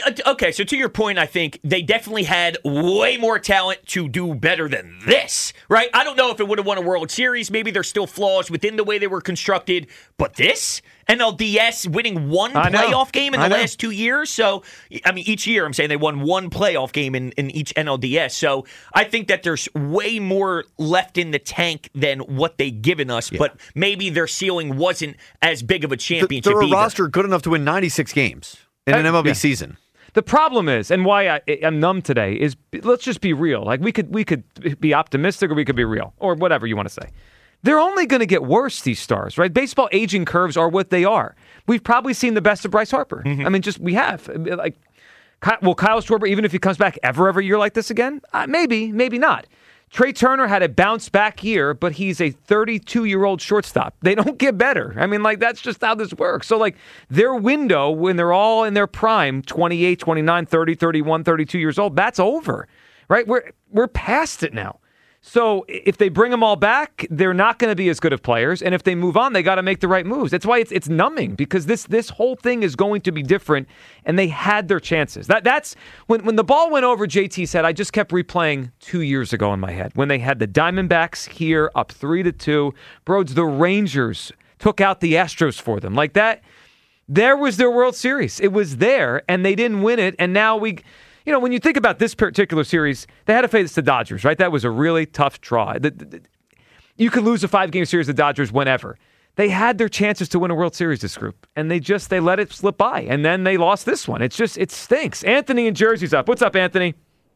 uh, okay, so to your point, I think they definitely had way more talent to do better than this, right? I don't know if it would have won a World Series. Maybe there's still flaws within the way they were constructed. But this, N L D S winning one I know. playoff game in the I know. last two years. So, I mean, each year I'm saying they won one playoff game in, in each N L D S. So I think that there's way more left in the tank than what they've given us. Yeah. But maybe their ceiling wasn't as big of a championship They're a either. roster good enough to win ninety-six games in an Uh, M L B yeah. season. The problem is, and why I, I'm numb today, is let's just be real. Like we could we could be optimistic or we could be real or whatever you want to say. They're only going to get worse, these stars, right? Baseball aging curves are what they are. We've probably seen the best of Bryce Harper. Mm-hmm. I mean, just we have. Like, Ky- will Kyle Schwarber, even if he comes back, ever every year like this again? Uh, maybe, maybe not. Trey Turner had a bounce-back year, but he's a thirty-two-year-old shortstop. They don't get better. I mean, like, that's just how this works. So, like, their window, when they're all in their prime, twenty-eight, twenty-nine, thirty, thirty-one, thirty-two years old, that's over, right? We're we're past it now. So if they bring them all back, they're not going to be as good of players. And if they move on, they got to make the right moves. That's why it's it's numbing, because this this whole thing is going to be different, and they had their chances. That That's when, when the ball went over, J T said, I just kept replaying two years ago in my head when they had the Diamondbacks here up three to two. Broads, the Rangers took out the Astros for them. Like that, there was their World Series. It was there, and they didn't win it. And now we... You know, when you think about this particular series, they had to face the Dodgers, right? That was a really tough draw. The, the, the, you could lose a five-game series to the Dodgers whenever. They had their chances to win a World Series, this group, and they just they let it slip by, and then they lost this one. It's just, it stinks. Anthony in Jersey's up. What's up, Anthony?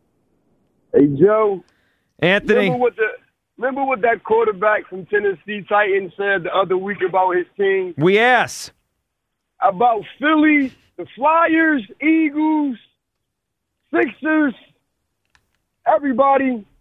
Hey, Joe. Anthony. Remember what, the, remember what that quarterback from Tennessee Titans said the other week about his team? We asked. About Philly, the Flyers, Eagles, Sixers, everybody,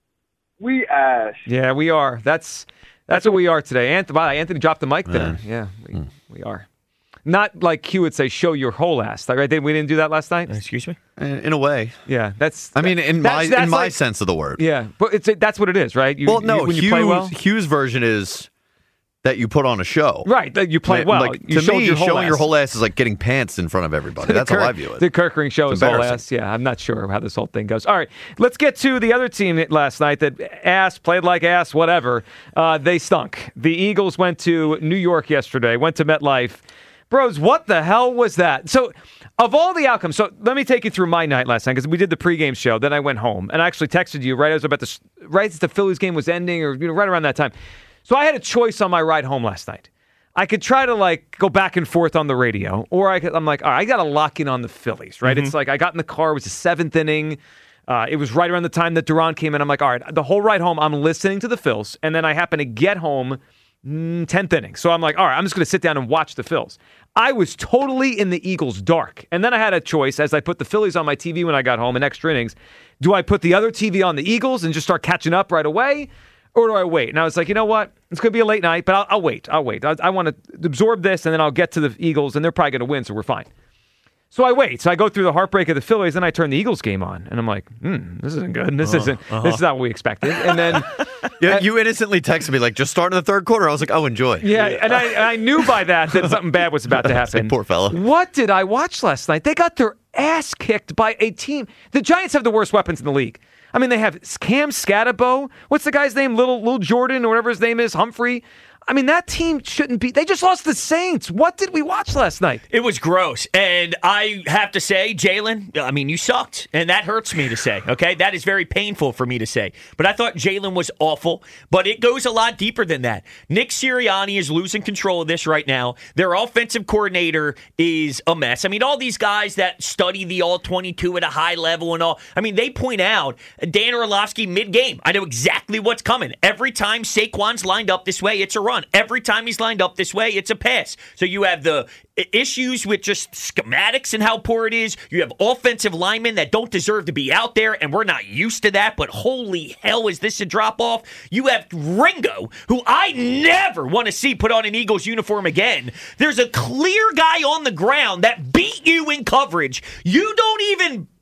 we ash. Yeah, we are. That's that's what we are today. Anthony, wow, Anthony dropped the mic there. Yeah, we, Mm. we are. Not like Q would say, show your whole ass. Like, right? We didn't do that last night? Excuse me? In, in a way. Yeah, that's... I mean, in that's, my that's in my like, sense of the word. Yeah, but it's that's what it is, right? You, well, no, you, when Hughes, you play well? Hughes' version is that you put on a show. Right, that you play Like, well. Like, you to showed me, your whole showing ass. your whole ass is like getting pants in front of everybody. That's Kirk, how I view it. The Kirk Ring show It's is whole embarrassing. ass. Yeah, I'm not sure how this whole thing goes. All right, let's get to the other team last night that ass, played like ass, whatever. Uh, they stunk. The Eagles went to New York yesterday, went to MetLife. Bros, what the hell was that? So, of all the outcomes, so let me take you through my night last night, because we did the pregame show. Then I went home and I actually texted you right as about the right as the Phillies game was ending, or you know, right around that time. So I had a choice on my ride home last night. I could try to like go back and forth on the radio, or I could, I'm like, all right, I got to lock in on the Phillies, right? Mm-hmm. It's like I got in the car, it was the seventh inning. Uh, it was right around the time that Duran came in. I'm like, all right, the whole ride home, I'm listening to the Phils, and then I happen to get home tenth inning. So I'm like, all right, I'm just going to sit down and watch the Phils. I was totally in the Eagles' dark. And then I had a choice as I put the Phillies on my T V when I got home in extra innings. Do I put the other T V on the Eagles and just start catching up right away? Or do I wait? And I was like, you know what? It's going to be a late night, but I'll, I'll wait. I'll wait. I, I want to absorb this, and then I'll get to the Eagles, and they're probably going to win, so we're fine. So I wait. So I go through the heartbreak of the Phillies, then I turn the Eagles game on, and I'm like, hmm, this isn't good. This uh, isn't. uh-huh. This is not what we expected. And then yeah, you innocently texted me like, just start in the third quarter. I was like, oh, enjoy. Yeah, and I, and I knew by that that something bad was about to happen. Like, poor fella. What did I watch last night? They got their ass kicked by a team. The Giants have the worst weapons in the league. I mean, they have Cam Scatterbo. What's the guy's name? Little Little Jordan or whatever his name is, Humphrey. I mean, that team shouldn't be. They just lost the Saints. What did we watch last night? It was gross. And I have to say, Jalen, I mean, you sucked. And that hurts me to say, okay? That is very painful for me to say. But I thought Jalen was awful. But it goes a lot deeper than that. Nick Sirianni is losing control of this right now. Their offensive coordinator is a mess. I mean, all these guys that study the all twenty-two at a high level and all, I mean, they point out Dan Orlovsky mid-game. I know exactly what's coming. Every time Saquon's lined up this way, it's a run. Every time he's lined up this way, it's a pass. So you have the issues with just schematics and how poor it is. You have offensive linemen that don't deserve to be out there, and we're not used to that, but holy hell, is this a drop-off? You have Ringo, who I never want to see put on an Eagles uniform again. There's a clear guy on the ground that beat you in coverage. You don't even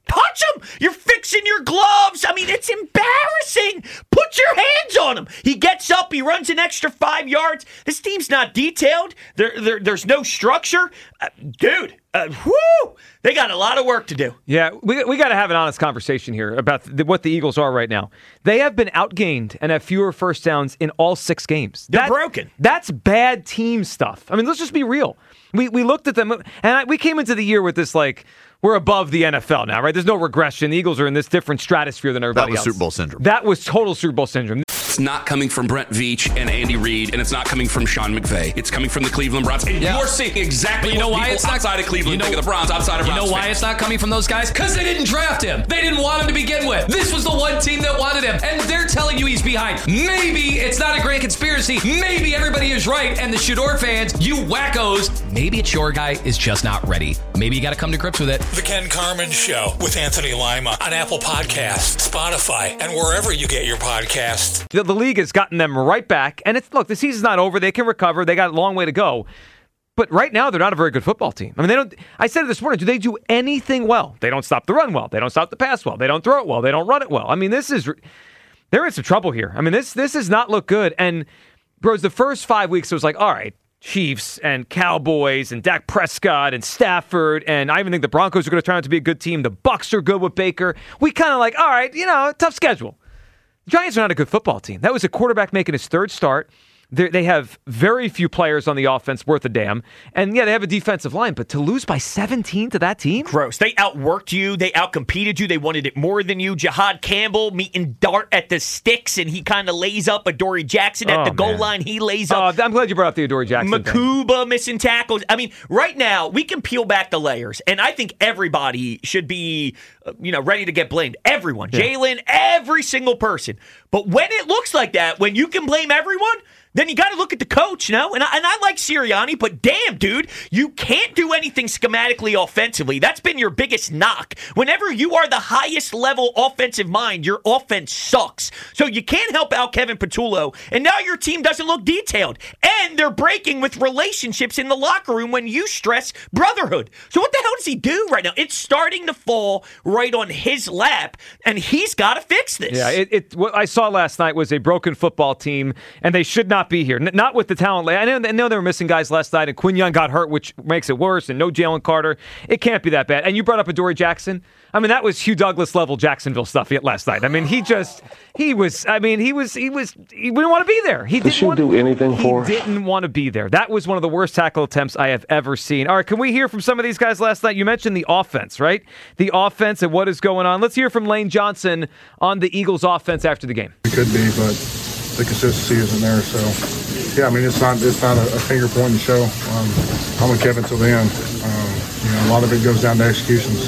Touch him! You're fixing your gloves. I mean, it's embarrassing. Put your hands on him. He gets up. He runs an extra five yards. This team's not detailed. There, there there's no structure. Uh, dude, uh, whoo! They got a lot of work to do. Yeah, we we got to have an honest conversation here about the, what the Eagles are right now. They have been outgained and have fewer first downs in all six games. They're that, broken. That's bad team stuff. I mean, let's just be real. We we looked at them, and I, we came into the year with this, like, we're above the N F L now, right? There's no regression. The Eagles are in this different stratosphere than everybody else. That was Super Bowl syndrome. That was total Super Bowl syndrome. It's not coming from Brent Veach and Andy Reid, and it's not coming from Sean McVay. It's coming from the Cleveland Browns. And Yeah. you're seeing exactly But you know what why people it's not- outside of Cleveland you know- think of the Browns, outside of You Browns know why fans. it's not coming from those guys? Because they didn't draft him. They didn't want him to begin with. This was the one team that wanted him, and they're telling you he's behind. Maybe it's not a grand conspiracy. Maybe everybody is right, and the Shador fans, you wackos, maybe it's your guy is just not ready. Maybe you got to come to grips with it. The Ken Carmen Show with Anthony Lima on Apple Podcasts, Spotify, and wherever you get your podcasts. The, the league has gotten them right back, and it's look, the season's not over. They can recover. They got a long way to go. But right now, they're not a very good football team. I mean, they don't. I said it this morning. Do they do anything well? They don't stop the run well. They don't stop the pass well. They don't throw it well. They don't run it well. I mean, this is they're in some trouble here. I mean, this this does not look good. And bros, the first five weeks it was like, all right, Chiefs and Cowboys and Dak Prescott and Stafford, and I even think the Broncos are going to turn out to be a good team. The Bucs are good with Baker. We kind of like, all right, you know, tough schedule. The Giants are not a good football team. That was a quarterback making his third start. They're, they have very few players on the offense worth a damn. And, yeah, they have a defensive line, but to lose by seventeen to that team? Gross. They outworked you. They outcompeted you. They wanted it more than you. Jahad Campbell meeting Dart at the sticks, and he kind of lays up. Adoree Jackson at Oh, the goal man. line, he lays up. Oh, I'm glad you brought up the Adoree Jackson thing. Makuba missing tackles. I mean, right now, we can peel back the layers, and I think everybody should be, uh, you know, ready to get blamed. Everyone. Yeah. Jalen, every single person. But when it looks like that, when you can blame everyone, then you got to look at the coach, no? And I, and I like Sirianni, but damn, dude, you can't do anything schematically offensively. That's been your biggest knock. Whenever you are the highest level offensive mind, your offense sucks. So you can't help out Kevin Patullo, and now your team doesn't look detailed. And they're breaking with relationships in the locker room when you stress brotherhood. So what the hell does he do right now? It's starting to fall right on his lap, and he's got to fix this. Yeah, it, it, what I saw last night was a broken football team, and they should not be here. N- not with the talent. I know, I know they were missing guys last night, and Quinn Young got hurt, which makes it worse, and no Jalen Carter. It can't be that bad. And you brought up Adoree Jackson. I mean, that was Hugh Douglas level Jacksonville stuff last night. I mean, he just, he was, I mean, he was, he was, he didn't want to be there. He Does didn't she want, do anything for He us? didn't want to be there. That was one of the worst tackle attempts I have ever seen. All right, can we hear from some of these guys last night? You mentioned the offense, right? The offense and what is going on. Let's hear from Lane Johnson on the Eagles offense after the game. It could be, but the consistency isn't there. So, yeah, I mean, it's not it's not a, a finger pointing show. Um, I'm with Kevin till the end. Um, you know, a lot of it goes down to execution. So,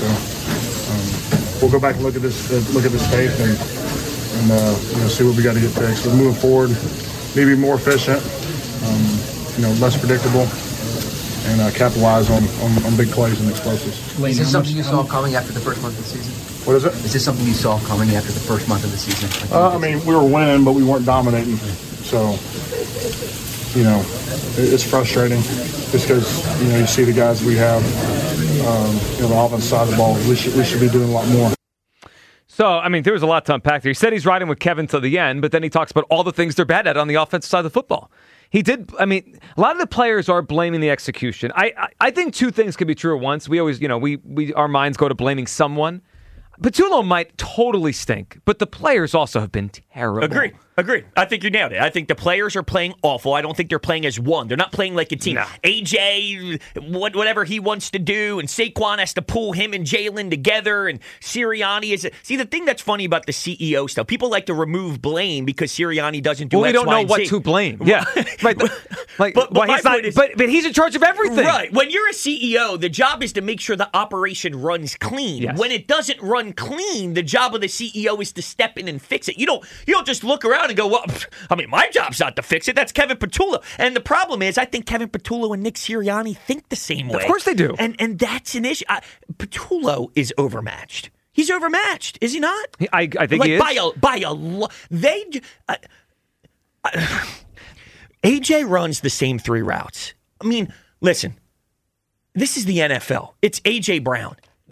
um, we'll go back and look at this uh, look at this tape and and uh, you know see what we got to get fixed. We're moving forward, maybe more efficient, um, you know, less predictable, and uh, capitalize on, on on big plays and explosives. Is this something you saw coming after the first month of the season? What is it? Is this something you saw coming after the first month of the season? Uh, I mean, we were winning, but we weren't dominating. So, you know, it, it's frustrating just because, you know, you see the guys we have, um, you know, the offensive side of the ball. We should, we should be doing a lot more. So, I mean, there was a lot to unpack there. He said he's riding with Kevin till the end, but then he talks about all the things they're bad at on the offensive side of the football. He did, I mean, a lot of the players are blaming the execution. I, I, I think two things can be true at once. We always, you know, we, we our minds go to blaming someone. Patullo might totally stink, but the players also have been terrible. Agreed. Agreed. I think you nailed it. I think the players are playing awful. I don't think they're playing as one. They're not playing like a team. No. A J, what, whatever he wants to do, and Saquon has to pull him and Jalen together, and Sirianni is... A, see, the thing that's funny about the C E O stuff, people like to remove blame because Sirianni doesn't do well, X, we don't Y, know and what Z. to blame. Yeah. Right. Like, but, but, well, my he's not, point is, but, but he's in charge of everything. Right. When you're a C E O, the job is to make sure the operation runs clean. Yes. When it doesn't run clean, the job of the C E O is to step in and fix it. You don't, you don't just look around and go, well, I mean, my job's not to fix it. That's Kevin Patullo. And the problem is, I think Kevin Patullo and Nick Sirianni think the same way. Of course they do. And and that's an issue. I, Patullo is overmatched. He's overmatched, is he not? I, I think like he is. By a, by a lo- they... Uh, uh, A J runs the same three routes. I mean, listen, this is the N F L. It's A J Brown.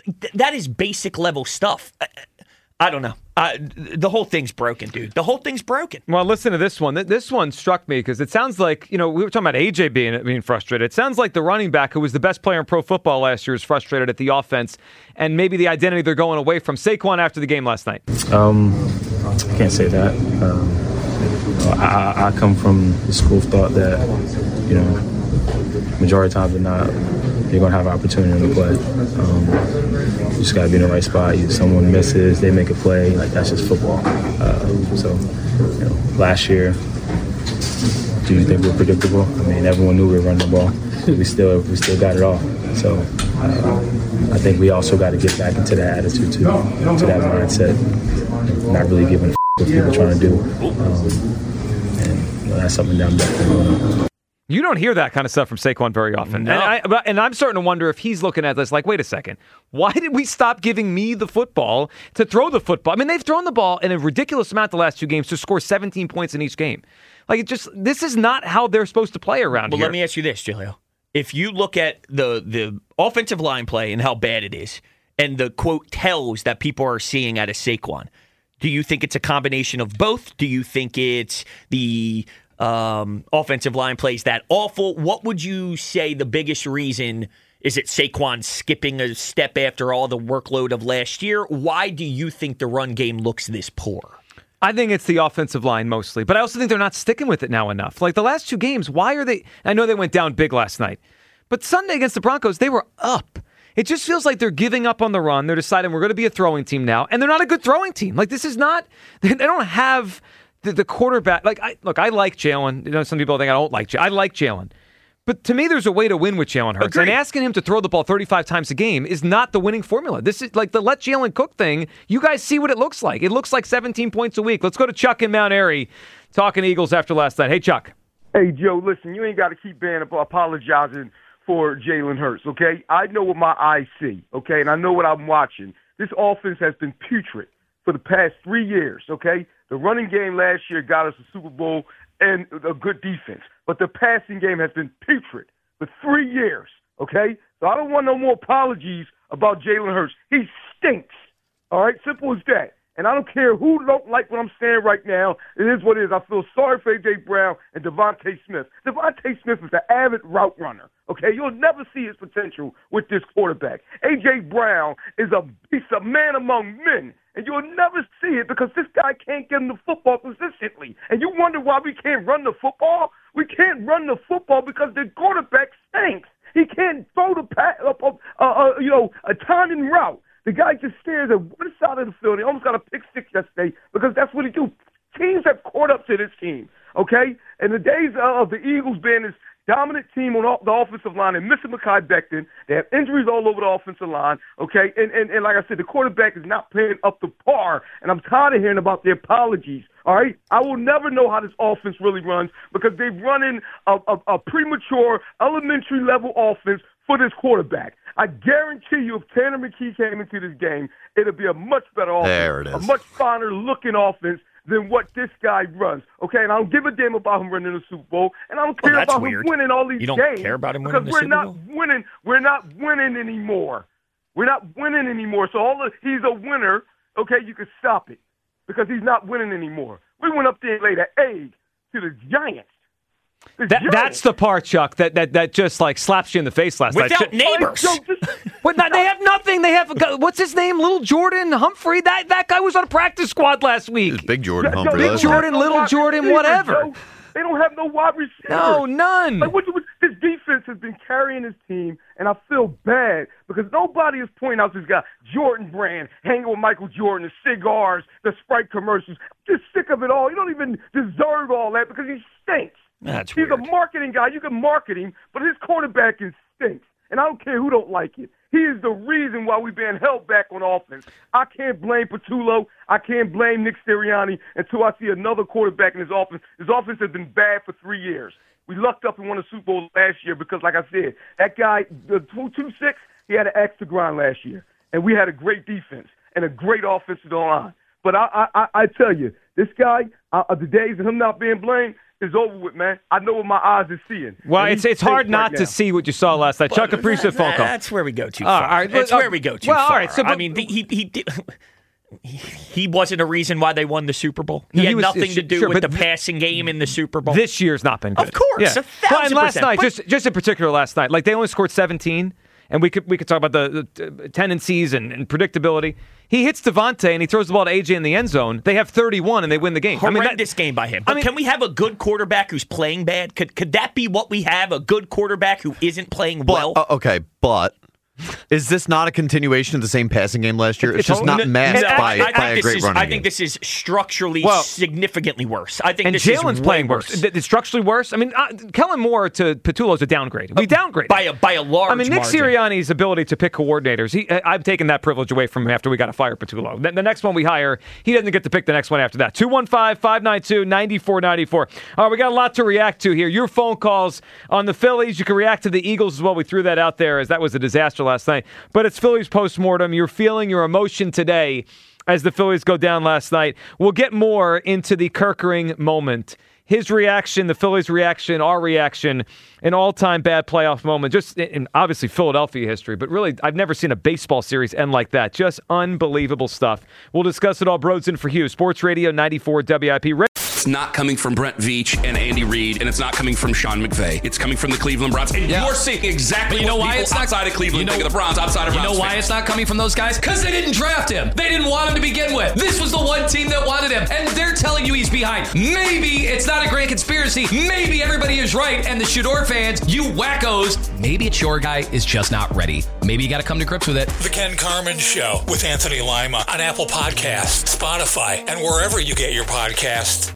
th- that is basic level stuff. I, I don't know. Uh, the whole thing's broken, dude. The whole thing's broken. Well, listen to this one. This one struck me because it sounds like, you know, we were talking about A J being being frustrated. It sounds like the running back who was the best player in pro football last year is frustrated at the offense and maybe the identity they're going away from. Saquon after the game last night. Um, I can't say that. Um, I, I come from the school of thought that, you know, majority of the time they're not, you're going to have an opportunity to play. Um, you just got to be in the right spot. If someone misses, they make a play. Like, that's just football. Uh, so, you know, last year, do you think we're predictable? I mean, everyone knew we were running the ball. We still, we still got it all. So, uh, I think we also got to get back into that attitude, too, to that mindset. Not really giving a f- what people are trying to do. Um, and you know, that's something that I'm definitely going to. You don't hear that kind of stuff from Saquon very often. No. And, I, but- and I'm starting to wonder if he's looking at this like, wait a second, why did we stop giving me the football to throw the football? I mean, they've thrown the ball in a ridiculous amount the last two games to score seventeen points in each game. Like, it just, this is not how they're supposed to play around Well, here. let me ask you this, Julio. If you look at the, the offensive line play and how bad it is, and the, quote, tells that people are seeing out of Saquon, do you think it's a combination of both? Do you think it's the um, offensive line plays that awful? What would you say the biggest reason is? It Saquon skipping a step after all the workload of last year? Why do you think the run game looks this poor? I think it's the offensive line mostly, but I also think they're not sticking with it now enough. Like the last two games, why are they? I know they went down big last night, but Sunday against the Broncos, they were up. It just feels like they're giving up on the run. They're deciding we're going to be a throwing team now, and they're not a good throwing team. Like this is not. They don't have the, the quarterback. Like I look, I like Jalen. You know, some people think I don't like Jalen. I like Jalen. But to me, there's a way to win with Jalen Hurts. Agreed. And asking him to throw the ball thirty-five times a game is not the winning formula. This is like the let Jalen cook thing. You guys see what it looks like. It looks like seventeen points a week. Let's go to Chuck in Mount Airy talking Eagles after last night. Hey, Chuck. Hey, Joe, listen, you ain't got to keep being apologizing for Jalen Hurts, okay? I know what my eyes see, okay, and I know what I'm watching. This offense has been putrid for the past three years, okay? The running game last year got us a Super Bowl and a good defense, but the passing game has been putrid for three years, okay? So I don't want no more apologies about Jalen Hurts. He stinks, all right? Simple as that. And I don't care who don't like what I'm saying right now. It is what it is. I feel sorry for A J. Brown and Devontae Smith. Devontae Smith is an avid route runner, okay? You'll never see his potential with this quarterback. A J. Brown is a, he's a man among men, and you'll never see it because this guy can't get him the football consistently. And you wonder why we can't run the football? We can't run the football because the quarterback stinks. He can't throw the pass, uh, uh, uh, you know, a timing route. The guy just stares at one side of the field. He almost got a pick six yesterday because that's what he do. Teams have caught up to this team, okay? In the days of the Eagles being this dominant team on the offensive line and missing Mekhi Becton, they have injuries all over the offensive line, okay? And, and, and like I said, the quarterback is not playing up to par, and I'm tired of hearing about their apologies, all right? I will never know how this offense really runs because they've run in a, a, a premature, elementary-level offense for this quarterback. I guarantee you if Tanner McKee came into this game, it'll be a much better offense, There it is. a much finer-looking offense than what this guy runs, okay? And I don't give a damn about him winning the Super Bowl, and I don't care Oh, that's about weird. him winning all these You don't games. care about him winning because the we're Super not Bowl? winning. We're not winning anymore. We're not winning anymore. So all the, he's a winner, okay? You can stop it because he's not winning anymore. We went up there and laid an egg to the Giants. The That, Giants. that's the part, Chuck, that, that that just like slaps you in the face last Without night. neighbors. But not- they have nothing. They have what's his name, Little Jordan Humphrey. That that guy was on a practice squad last week. Big Jordan Yo, Humphrey. Big last Jordan, night. Little wide Jordan, receivers, whatever. Joe. They don't have no wide receivers. No, none. Like, what, what, this defense has been carrying his team, and I feel bad because nobody is pointing out this guy, Jordan Brand, hanging with Michael Jordan, the cigars, the Sprite commercials. I'm just sick of it all. You don't even deserve all that because he stinks. That's He's weird. a marketing guy. You can market him, but his quarterback is stinks. And I don't care who don't like it. He is the reason why we've been held back on offense. I can't blame Patullo. I can't blame Nick Sirianni until I see another quarterback in his offense. His offense has been bad for three years. We lucked up and won a Super Bowl last year because, like I said, that guy, the two two six, he had an axe to grind last year. And we had a great defense and a great offensive line. But I, I, I tell you, this guy, uh, the days of him not being blamed, is over with, man. I know what my eyes are seeing. Well, And it's he it's hard stinks not right to now. see what you saw last night. Chuck, appreciate the phone call. That's where we go too All far. right, That's uh, where we go too well, far. all right, so, I but- mean, the, he he did. He wasn't a reason why they won the Super Bowl. He No, he had was- nothing to do sure, with the but passing game in the Super Bowl. This year's not been good. Of course, Yeah. a thousand Well, and last percent. night, But- just just in particular last night, like they only scored seventeen, and we could we could talk about the, the tendencies and, and predictability. He hits Devontae and he throws the ball to A J in the end zone. They have thirty-one and they win the game. I mean, that, Horrendous game by him. But I mean- can we have a good quarterback who's playing bad? Could could that be what we have? A good quarterback who isn't playing well? Uh, okay, but is this not a continuation of the same passing game last year? It's, It's just not totally- masked No, by, I, I by think a this great is. running I game. think this is structurally Well- significantly worse. I think and this Jalen's is way playing worse. worse. Th- It's structurally worse. I mean, uh, Kellen Moore to Petullo's a downgrade. We downgraded by a by a large. I mean, Nick margin. Sirianni's ability to pick coordinators, he, I- I've taken that privilege away from him after we got to fire Petullo. The, the next one we hire, he doesn't get to pick the next one after that. two one five, five nine two, nine four nine four. All right, we got a lot to react to here. Your phone calls on the Phillies. You can react to the Eagles as well. We threw that out there as that was a disaster last night. But it's Phillies postmortem. You're feeling your emotion today as the Phillies go down last night. We'll get more into the Kerkering moment. His reaction, the Phillies' reaction, our reaction, an all-time bad playoff moment. Just in obviously Philadelphia history, but really, I've never seen a baseball series end like that. Just unbelievable stuff. We'll discuss it all. Broads for Hughes, Sports Radio ninety-four W I P. It's not coming from Brent Veach and Andy Reid, and it's not coming from Sean McVay. It's coming from the Cleveland Browns. And Yeah. you're seeing exactly But you know what why people it's not outside of Cleveland you know, think of the Browns, outside of You Browns know why fans. it's not coming from those guys? Because they didn't draft him. They didn't want him to begin with. This was the one team that wanted him, and they're telling you he's behind. Maybe it's not a grand conspiracy. Maybe everybody is right, and the Shador fans, you wackos, maybe it's your guy is just not ready. Maybe you got to come to grips with it. The Ken Carman Show with Anthony Lima on Apple Podcasts, Spotify, and wherever you get your podcasts.